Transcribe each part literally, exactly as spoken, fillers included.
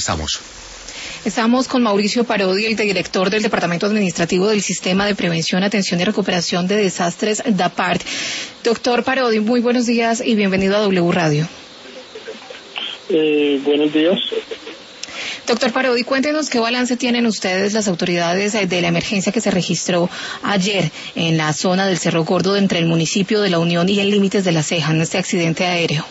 estamos? Estamos con Mauricio Parodi, el director del Departamento Administrativo del Sistema de Prevención, Atención y Recuperación de Desastres, DAPART. Doctor Parodi, muy buenos días y bienvenido a W Radio. Eh, buenos días. Doctor Parodi, cuéntenos qué balance tienen ustedes, las autoridades, de la emergencia que se registró ayer en la zona del Cerro Gordo entre el municipio de La Unión y el Límites de La Ceja, en este accidente aéreo.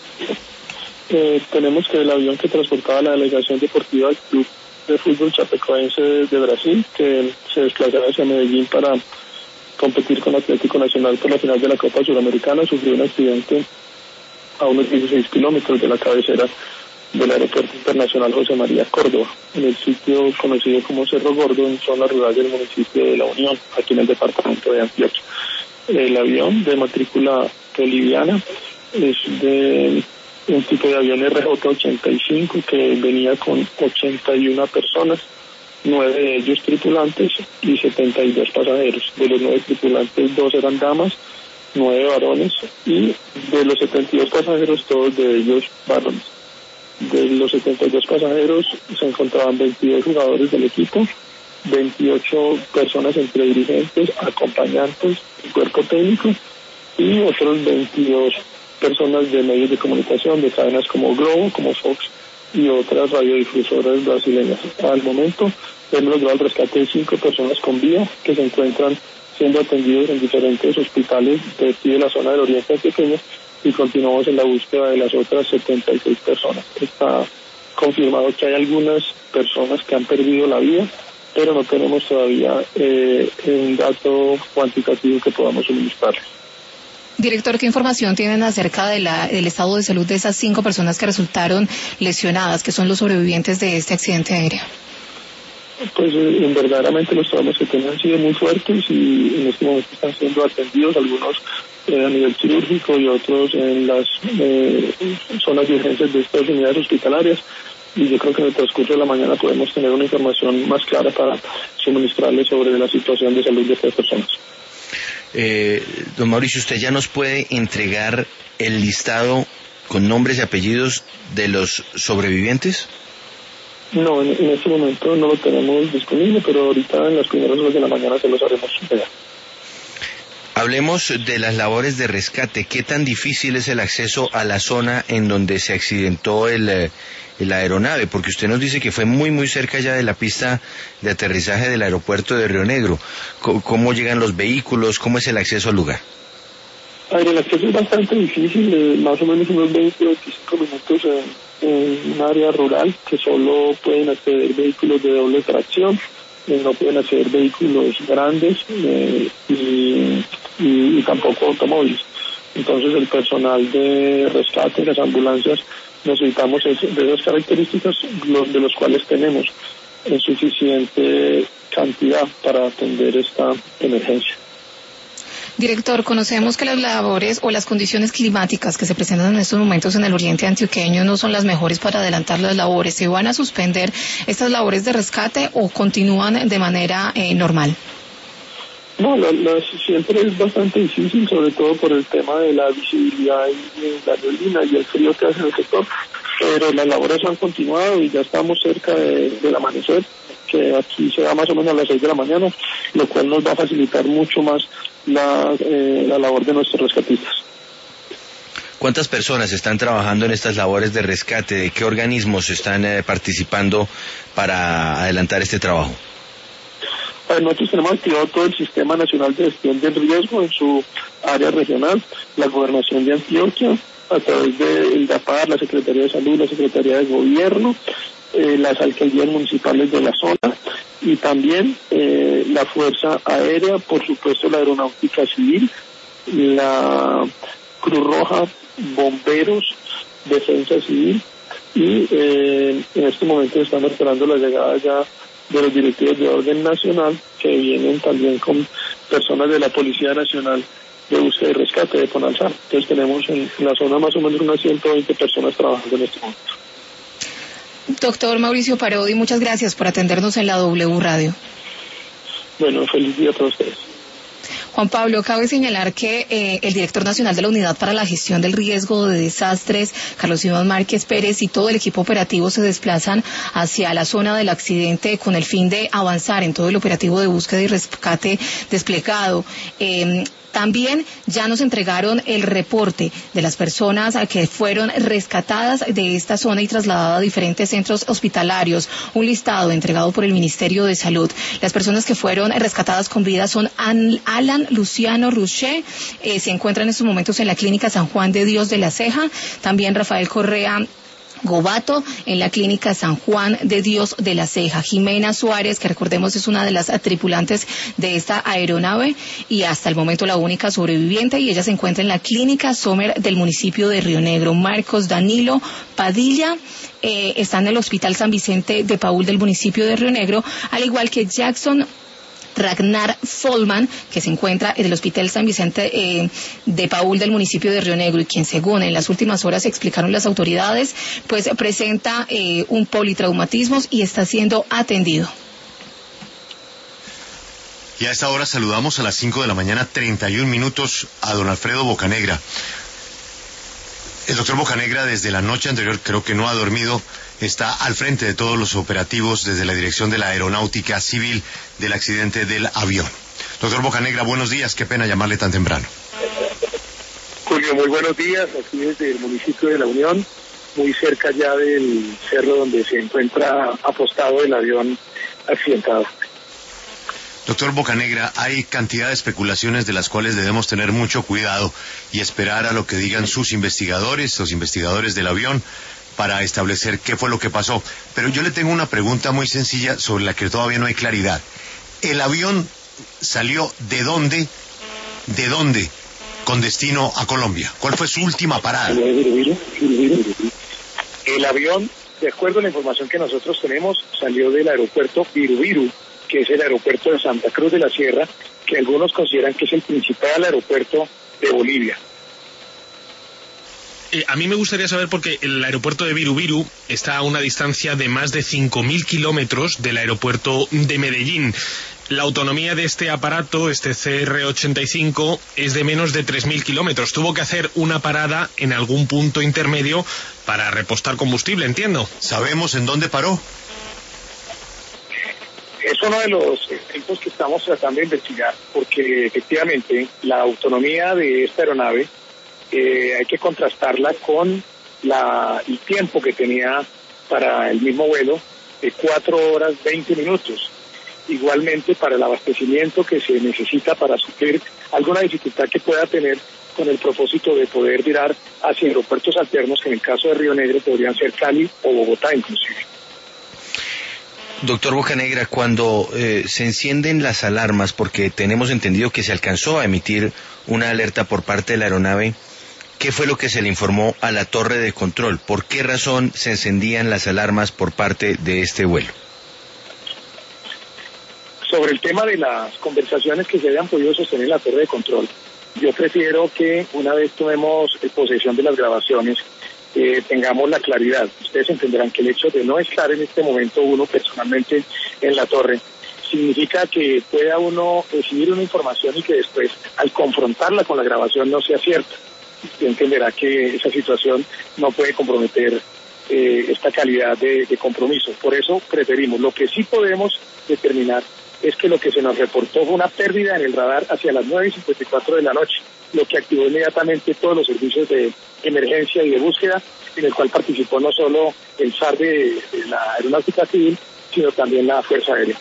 Eh, tenemos que el avión que transportaba la delegación deportiva del Club de Fútbol Chapecoense de Brasil, que se desplazaba hacia Medellín para competir con Atlético Nacional por la final de la Copa Suramericana, sufrió un accidente a unos dieciséis kilómetros de la cabecera del Aeropuerto Internacional José María Córdoba, en el sitio conocido como Cerro Gordo, en zona rural del municipio de La Unión, aquí en el departamento de Antioquia. El avión de matrícula boliviana es de un tipo de avión R J ochenta y cinco que venía con ochenta y una personas, nueve de ellos tripulantes y setenta y dos pasajeros. De los nueve tripulantes, dos eran damas, nueve varones, y de los setenta y dos pasajeros, todos de ellos varones. De los setenta y dos pasajeros se encontraban veintidós jugadores del equipo, veintiocho personas entre dirigentes, acompañantes, cuerpo técnico, y otros veintidós personas de medios de comunicación, de cadenas como Globo, como Fox y otras radiodifusoras brasileñas. Al momento hemos logrado el rescate de cinco personas con vida que se encuentran siendo atendidos en diferentes hospitales de aquí de la zona del oriente antioqueño, y continuamos en la búsqueda de las otras setenta y seis personas. Está confirmado que hay algunas personas que han perdido la vida, pero no tenemos todavía eh, un dato cuantitativo que podamos suministrarles. Director, ¿qué información tienen acerca de la, del estado de salud de esas cinco personas que resultaron lesionadas, que son los sobrevivientes de este accidente aéreo? Pues eh, verdaderamente los traumas que tienen han sido muy fuertes y en este momento están siendo atendidos, algunos eh, a nivel quirúrgico y otros en las eh, zonas de urgencias de estas unidades hospitalarias, y yo creo que en el transcurso de la mañana podemos tener una información más clara para suministrarles sobre la situación de salud de estas personas. Eh, don Mauricio, ¿usted ya nos puede entregar el listado con nombres y apellidos de los sobrevivientes? No, en, en este momento no lo tenemos disponible, pero ahorita en las primeras horas de la mañana se los haremos llegar. Hablemos de las labores de rescate. ¿Qué tan difícil es el acceso a la zona en donde se accidentó el, el aeronave? Porque usted nos dice que fue muy muy cerca ya de la pista de aterrizaje del aeropuerto de Río Negro. ¿Cómo, cómo llegan los vehículos? ¿Cómo es el acceso al lugar? A ver, el acceso es bastante difícil, eh, más o menos unos veinte a veinticinco minutos en, en un área rural, que solo pueden acceder vehículos de doble tracción, eh, no pueden acceder vehículos grandes eh, y, y, y tampoco automóviles. Entonces el personal de rescate, las ambulancias, necesitamos de esas características, los, de los cuales tenemos en suficiente cantidad para atender esta emergencia. Director, conocemos que las labores o las condiciones climáticas que se presentan en estos momentos en el oriente antioqueño no son las mejores para adelantar las labores. ¿Se van a suspender estas labores de rescate o continúan de manera eh, normal? No, la, la, siempre es bastante difícil, sobre todo por el tema de la visibilidad y, y la neblina y el frío que hace en el sector, pero las labores han continuado y ya estamos cerca de, del amanecer, que aquí se da más o menos a las seis de la mañana, lo cual nos va a facilitar mucho más la, eh, la labor de nuestros rescatistas. ¿Cuántas personas están trabajando en estas labores de rescate? ¿De qué organismos están eh, participando para adelantar este trabajo? Bueno, nosotros tenemos activado todo el Sistema Nacional de Gestión del Riesgo en su área regional, la Gobernación de Antioquia, a través del DAPAR, la Secretaría de Salud, la Secretaría de Gobierno, eh, las alcaldías municipales de la zona, y también eh, la Fuerza Aérea, por supuesto la Aeronáutica Civil, la Cruz Roja, bomberos, Defensa Civil, y eh, en este momento estamos esperando la llegada ya de los directivos de orden nacional, que vienen también con personas de la Policía Nacional de Búsqueda y Rescate de Ponalzán. Entonces tenemos en la zona más o menos unas ciento veinte personas trabajando en este momento. Doctor Mauricio Parodi, muchas gracias por atendernos en la W Radio. Bueno, feliz día para ustedes. Juan Pablo, cabe señalar que eh, el director nacional de la Unidad para la Gestión del Riesgo de Desastres, Carlos Iván Márquez Pérez, y todo el equipo operativo se desplazan hacia la zona del accidente con el fin de avanzar en todo el operativo de búsqueda y rescate desplegado. Eh, También ya nos entregaron el reporte de las personas que fueron rescatadas de esta zona y trasladadas a diferentes centros hospitalarios. Un listado entregado por el Ministerio de Salud. Las personas que fueron rescatadas con vida son Alan Luciano Ruché, eh, se encuentran en estos momentos en la Clínica San Juan de Dios de la Ceja. También Rafael Correa Gobato en la Clínica San Juan de Dios de la Ceja. Jimena Suárez, que recordemos es una de las tripulantes de esta aeronave y hasta el momento la única sobreviviente, y ella se encuentra en la Clínica Sommer del municipio de Río Negro. Marcos Danilo Padilla eh, está en el Hospital San Vicente de Paúl del municipio de Río Negro, al igual que Jackson Ragnar Folman, que se encuentra en el Hospital San Vicente eh, de Paúl del municipio de Río Negro, y quien, según en las últimas horas explicaron las autoridades, pues presenta eh, un politraumatismo y está siendo atendido. Y a esta hora saludamos a las cinco de la mañana, treinta y un minutos, a don Alfredo Bocanegra. El doctor Bocanegra, desde la noche anterior, creo que no ha dormido, está al frente de todos los operativos desde la Dirección de la Aeronáutica Civil del accidente del avión. Doctor Bocanegra, buenos días, qué pena llamarle tan temprano. Julio, muy buenos días, aquí desde el municipio de La Unión, muy cerca ya del cerro donde se encuentra apostado el avión accidentado. Doctor Bocanegra, hay cantidad de especulaciones de las cuales debemos tener mucho cuidado y esperar a lo que digan sus investigadores, los investigadores del avión, para establecer qué fue lo que pasó. Pero yo le tengo una pregunta muy sencilla sobre la que todavía no hay claridad. ¿El avión salió de dónde, de dónde, con destino a Colombia? ¿Cuál fue su última parada? El avión, de acuerdo a la información que nosotros tenemos, salió del aeropuerto Virubiru, que es el aeropuerto de Santa Cruz de la Sierra, que algunos consideran que es el principal aeropuerto de Bolivia. Eh, a mí me gustaría saber, porque el aeropuerto de Virubiru está a una distancia de más de cinco mil kilómetros del aeropuerto de Medellín. La autonomía de este aparato, este C R ochenta y cinco, es de menos de tres mil kilómetros. Tuvo que hacer una parada en algún punto intermedio para repostar combustible, entiendo. ¿Sabemos en dónde paró? Es uno de los ejemplos que estamos tratando de investigar, porque efectivamente la autonomía de esta aeronave eh, hay que contrastarla con la, el tiempo que tenía para el mismo vuelo, de cuatro horas veinte minutos. Igualmente para el abastecimiento que se necesita para suplir alguna dificultad que pueda tener con el propósito de poder virar hacia aeropuertos alternos, que en el caso de Río Negro podrían ser Cali o Bogotá inclusive. Doctor Bocanegra, cuando eh, se encienden las alarmas, porque tenemos entendido que se alcanzó a emitir una alerta por parte de la aeronave, ¿qué fue lo que se le informó a la torre de control? ¿Por qué razón se encendían las alarmas por parte de este vuelo? Sobre el tema de las conversaciones que se habían podido sostener en la torre de control, yo prefiero que una vez tomemos posesión de las grabaciones, eh, tengamos la claridad. Ustedes entenderán que el hecho de no estar en este momento uno personalmente en la torre significa que pueda uno recibir una información y que después, al confrontarla con la grabación, no sea cierta. Usted entenderá que esa situación no puede comprometer eh, esta calidad de, de compromiso. Por eso preferimos. Lo que sí podemos determinar es que lo que se nos reportó fue una pérdida en el radar hacia las nueve y cincuenta y cuatro de la noche, lo que activó inmediatamente todos los servicios de emergencia y de búsqueda, en el cual participó no solo el S A R de, de la Aeronáutica Civil, sino también la Fuerza Aérea.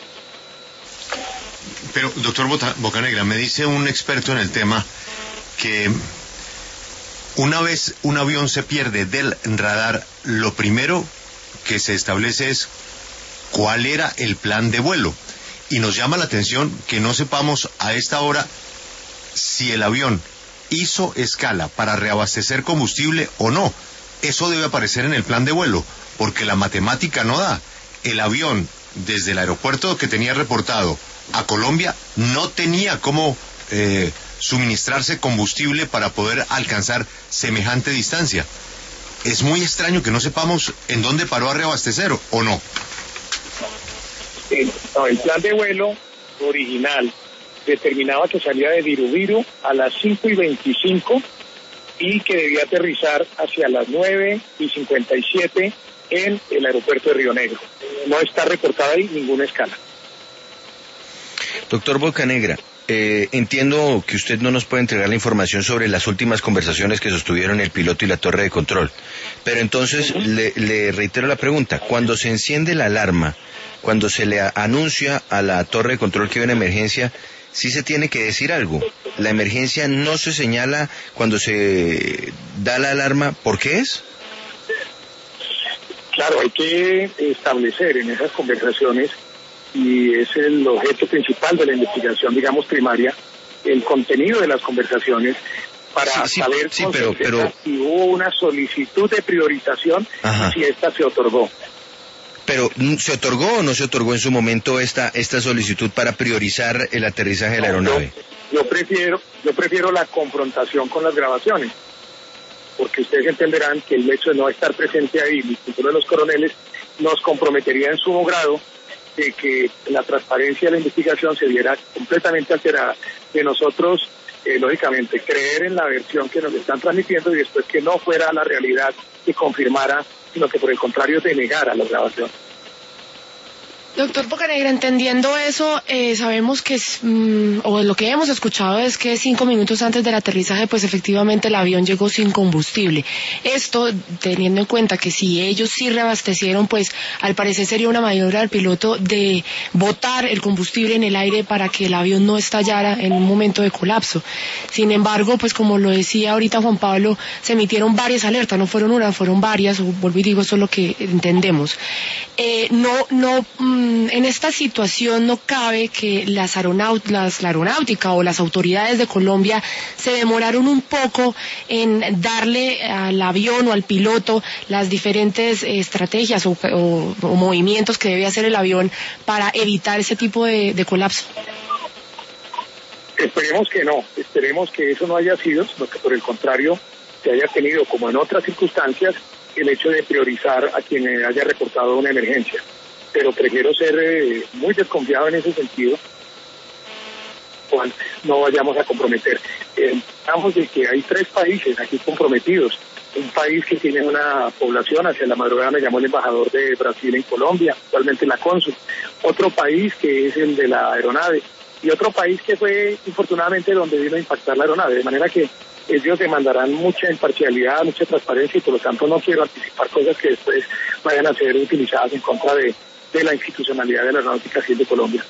Pero, doctor Bocanegra, me dice un experto en el tema que una vez un avión se pierde del radar, lo primero que se establece es cuál era el plan de vuelo. Y nos llama la atención que no sepamos a esta hora si el avión hizo escala para reabastecer combustible o no. Eso debe aparecer en el plan de vuelo, porque la matemática no da. El avión, desde el aeropuerto que tenía reportado a Colombia, no tenía cómo eh, suministrarse combustible para poder alcanzar semejante distancia. Es muy extraño que no sepamos en dónde paró a reabastecer, ¿o no? El, no, el plan de vuelo original determinaba que salía de Virubiru a las cinco y veinticinco y que debía aterrizar hacia las nueve y cincuenta y siete en el aeropuerto de Río Negro. No está reportada ahí ninguna escala. Doctor Bocanegra, eh, entiendo que usted no nos puede entregar la información sobre las últimas conversaciones que sostuvieron el piloto y la torre de control, pero entonces uh-huh. le, le reitero la pregunta. Cuando se enciende la alarma, cuando se le anuncia a la torre de control que hay una emergencia, sí se tiene que decir algo. La emergencia no se señala cuando se da la alarma. ¿Por qué es? Claro, hay que establecer en esas conversaciones, y es el objeto principal de la investigación, digamos, primaria, el contenido de las conversaciones para sí, sí, saber sí, pero, pero... si hubo una solicitud de priorización y si esta se otorgó. Pero, ¿se otorgó o no se otorgó en su momento esta esta solicitud para priorizar el aterrizaje de la aeronave? Yo, yo prefiero yo prefiero la confrontación con las grabaciones, porque ustedes entenderán que el hecho de no estar presente ahí, el título de los coroneles, nos comprometería en sumo grado de que la transparencia de la investigación se viera completamente alterada, de nosotros, eh, lógicamente, creer en la versión que nos están transmitiendo y después que no fuera la realidad que confirmara, sino que por el contrario denegara la grabación. Doctor Bocanegra, entendiendo eso, eh, sabemos que, es, mm, o lo que hemos escuchado es que cinco minutos antes del aterrizaje, pues efectivamente el avión llegó sin combustible. Esto, teniendo en cuenta que si ellos sí reabastecieron, pues al parecer sería una maniobra del piloto de botar el combustible en el aire para que el avión no estallara en un momento de colapso. Sin embargo, pues como lo decía ahorita Juan Pablo, se emitieron varias alertas, no fueron una, fueron varias, vuelvo y digo, eso es lo que entendemos. Eh, no, no... Mm, en esta situación no cabe que las aeronaut- las, la aeronáutica o las autoridades de Colombia se demoraron un poco en darle al avión o al piloto las diferentes eh, estrategias o, o, o movimientos que debe hacer el avión para evitar ese tipo de, de colapso. Esperemos que no, esperemos que eso no haya sido, sino que por el contrario se haya tenido, como en otras circunstancias, el hecho de priorizar a quien haya reportado una emergencia. Pero prefiero ser eh, muy desconfiado en ese sentido, cual no vayamos a comprometer. Eh, hablamos de que hay tres países aquí comprometidos. Un país que tiene una población, hacia la madrugada me llamó el embajador de Brasil en Colombia, actualmente la cónsul. Otro país que es el de la aeronave, y otro país que fue, infortunadamente, donde vino a impactar la aeronave, de manera que ellos demandarán mucha imparcialidad, mucha transparencia, y por lo tanto no quiero anticipar cosas que después vayan a ser utilizadas en contra de de la institucionalidad de la aeronáutica civil de Colombia.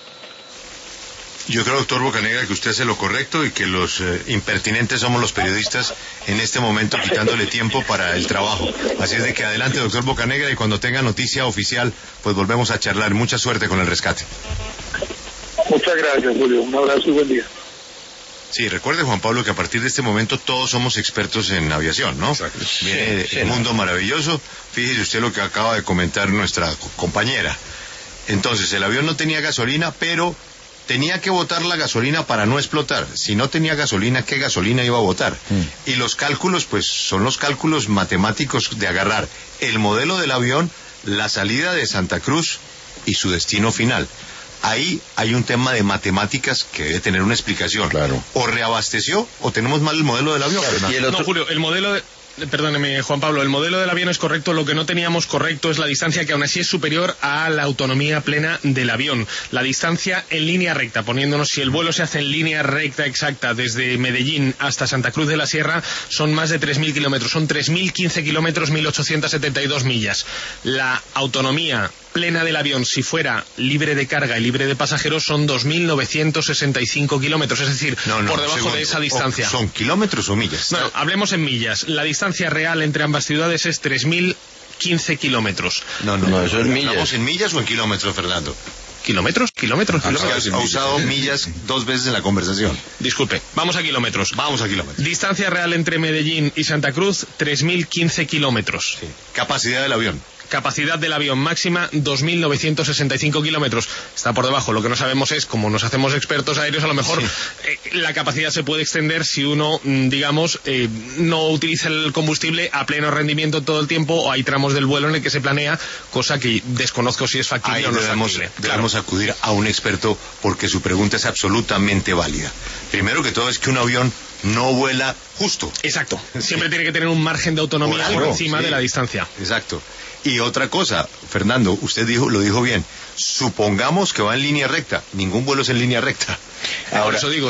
Yo creo, doctor Bocanegra, que usted hace lo correcto y que los eh, impertinentes somos los periodistas en este momento quitándole tiempo para el trabajo. Así es de que adelante, doctor Bocanegra, y cuando tenga noticia oficial, pues volvemos a charlar. Mucha suerte con el rescate. Muchas gracias, Julio. Un abrazo y buen día. Sí, recuerde, Juan Pablo, que a partir de este momento todos somos expertos en aviación, ¿no? Exacto. Viene sí, sí, el mundo no. maravilloso. Fíjese usted lo que acaba de comentar nuestra compañera. Entonces, el avión no tenía gasolina, pero tenía que botar la gasolina para no explotar. Si no tenía gasolina, ¿qué gasolina iba a botar? Mm. Y los cálculos, pues, son los cálculos matemáticos de agarrar el modelo del avión, la salida de Santa Cruz y su destino final. Ahí hay un tema de matemáticas que debe tener una explicación. Claro. O reabasteció o tenemos mal el modelo del avión. Claro. ¿Y el otro? No, Julio, el modelo de... Perdóneme, Juan Pablo, el modelo del avión es correcto. Lo que no teníamos correcto es la distancia, que aún así es superior a la autonomía plena del avión. La distancia en línea recta, poniéndonos, si el vuelo se hace en línea recta exacta desde Medellín hasta Santa Cruz de la Sierra, son más de tres mil kilómetros, son tres mil quince kilómetros, mil ochocientas setenta y dos millas. La autonomía plena del avión, si fuera libre de carga y libre de pasajeros, son dos mil novecientos sesenta y cinco kilómetros, es decir, no, no, por debajo segundo, de esa distancia. ¿Son kilómetros o millas? Bueno, hablemos en millas. La distancia real entre ambas ciudades es tres mil quince kilómetros. No, no, no, eso es millas. ¿Estamos en millas o en kilómetros, Fernando? ¿Kilómetros? ¿Kilómetros? kilómetros. Ha usado millas dos veces en la conversación. Disculpe, vamos a kilómetros. Vamos a kilómetros. Distancia real entre Medellín y Santa Cruz, tres mil quince kilómetros. Sí. Capacidad del avión. Capacidad del avión máxima dos mil novecientos sesenta y cinco kilómetros. Está por debajo. Lo que no sabemos es, como nos hacemos expertos aéreos, a lo mejor sí. eh, la capacidad se puede extender si uno, digamos, eh, no utiliza el combustible a pleno rendimiento todo el tiempo, o hay tramos del vuelo en el que se planea, cosa que desconozco si es factible Ahí o no debemos, es factible. debemos Claro. acudir a un experto porque su pregunta es absolutamente válida. Primero que todo es que un avión no vuela justo. Exacto. Siempre tiene que tener un margen de autonomía Claro, por encima sí. de la distancia. Exacto. Y otra cosa, Fernando, usted dijo, lo dijo bien. Supongamos que va en línea recta. Ningún vuelo es en línea recta. Ahora, por eso digo,